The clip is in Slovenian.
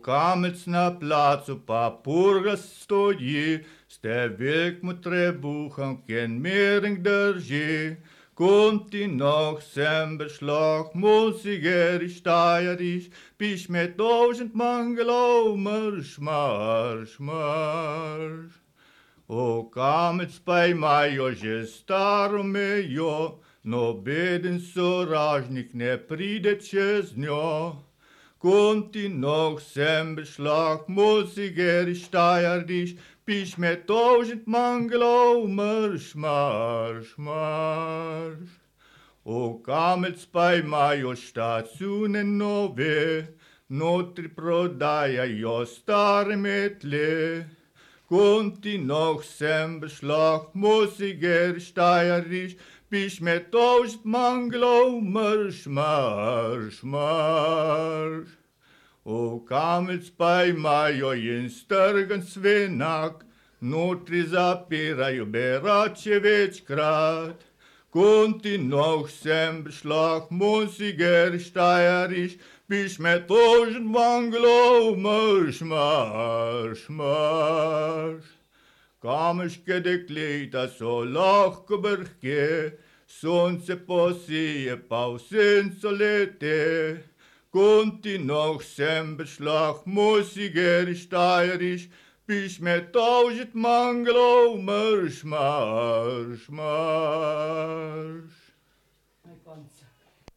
камець на плацу папурга стоїть, сте великим требухом kenmering держи. Komt die nog zijn beslag, moesigerisch, steierisch, bis met 1000 man gelomers, marsch, marsch. O kamets bij mij, o je starme jo, no beden so ražnik ne pride čez njo. Komt die nog zijn beslag, moesigerisch, steierisch, bis met 1000 man gelomers, marsch, marsch. O kamec bij mij, o stationen nove, notri prodaja jo stare metle. Komt die nog zijn beslag, moesiger, steierisch, bis met 1000 man gelomers, marsch, marsch. O kamec bij mij, o jenstergen svenak, notri zapiraju berače večkrat. Komt die nog zijn beslag, moesiger, steierisch, bis met 1000 man gelomers, marsch, marsch. Kameške dekleta so lahko brhke, sonce posije pa v senco lete. Komt die nog zijn beslag, moesiger, steierisch, bis met 1000 man gelomers, marsch, marsch.